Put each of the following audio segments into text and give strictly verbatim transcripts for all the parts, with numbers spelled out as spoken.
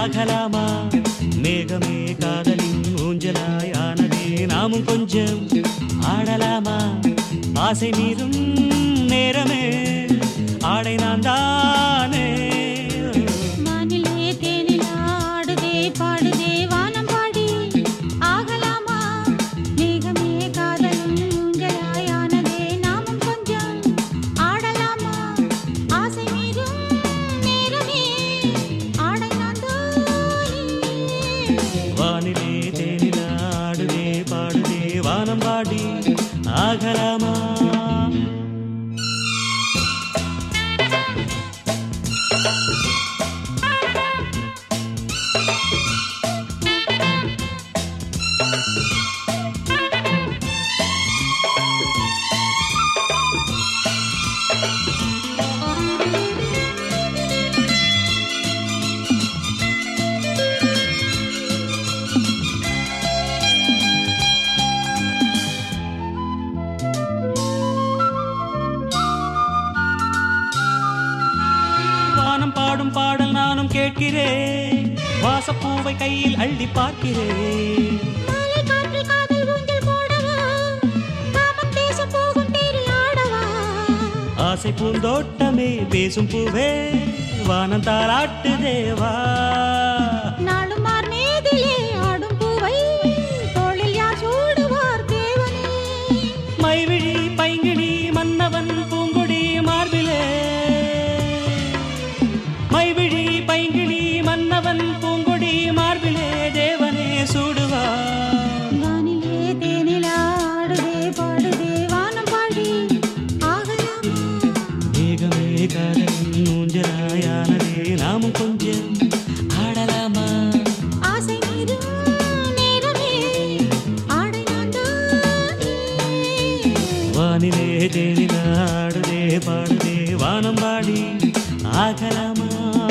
ஆகலாமா மேகமே காதலின் ஊஞ்சலாய் ஆனதே நாமும் கொஞ்சம் ஆடலாமா ஆசை மீதும் நேரமே ஆடை நான் தானே வானிலே தேனில் ஆடுதே பாடுதே வானம் பாடி ஆகலாமா மேகமே காதலும் ஊஞ்சலாய் ஆனதே நாமும் கொஞ்சம் ஆடலாமா ஆசை மீதும் நேரமே ஆடை நான் தானே வானிலே தேனில் ஆடுதே பாடுதே வானம் பாடி ஆகலாமா பாடும் பாடல் நானும் கேட்கிறேன் வாசப்பூவை கையில் அள்ளி பார்க்கிறேன் மாலை காற்றில் காதல் ஊஞ்சல் போடவா காமம் பேச போகும் தேரில் ஆடவா ஆசை பூந்தோட்டமே பேசும் பூவே வானம் தாலாட்டு தேவா நாளும் மார் மேதிலே ஆடும் பூவை தோளில் யார் சூடுவார் தேவனே மைவிழி பைங்கிழி மன்னவன் பூங்கொடி மார்பிலே மைவிழி பைங்கிழி மன்னவன் பூங்கொடி மார்பிலே தேவனே சூடுவார் வானிலே தேனில் ஆடுதே பாடுதே வானம் பாடி ஆகலாமா மேகமே காதலின் ஊஞ்சலாயானதே நாமும் கொஞ்சம் ஆடலாமா ஆசை மீதும் நேரமே ஆடை நான் தானே வானிலே தேனில் ஆடுதே பாடுதே வானம் பாடி ஆகலாமா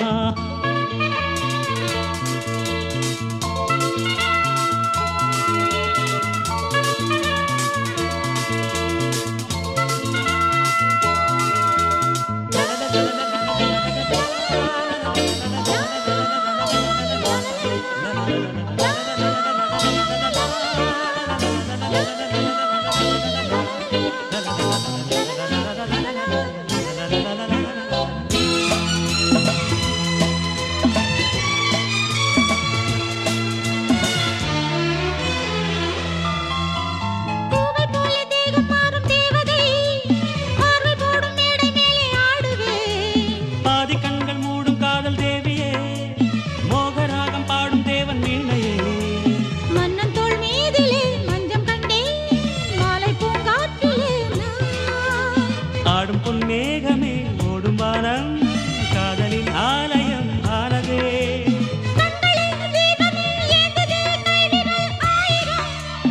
பூவை போல தேகம் மாறும் தேவதை பார்வை போடும் மேடை மேலே ஆடுவே பாதி கண்கள் மூடும் காதல் தேவியே மோகராகம் பாடும் தேவன் வீணையே மன்னன் தோள் மீதிலே மஞ்சம் கண்டே மாலை பூங்காற்றிலே நான் ஆடும் பொன்மேகமே ஓடும் வானம் காதலின் ஆலயம் ஆனதே கண்களின் தீபமே ஏந்ததே கைவிரல் ஆயிரம்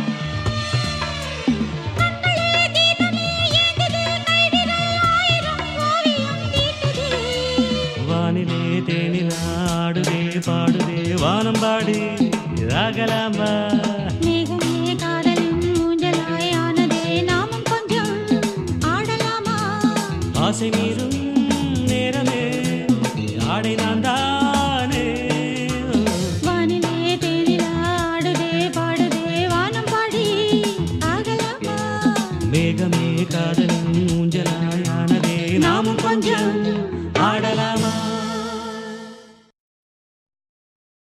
கண்களே தீபமே ஏந்ததே கைவிரல் ஆயிரம் ஓவியம் தீட்டுதே வானிலே தேனில் ஆடுதே பாடுதே வானம் பாடி ஆகலாமா மேகமே காதலின் ஊஞ்சலாய் ஆனதே நாமும் கொஞ்சம் ஆடலாமா ஆசை மீறும் நேரமே ஆடை நான் தானே வானிலே தேனில் ஆடுதே பாடுதே வானம் பாடி ஆகலாமா மேகமே காதலின் ஊஞ்சலாயானதே நாமும் கொஞ்சம் ஆடலாமா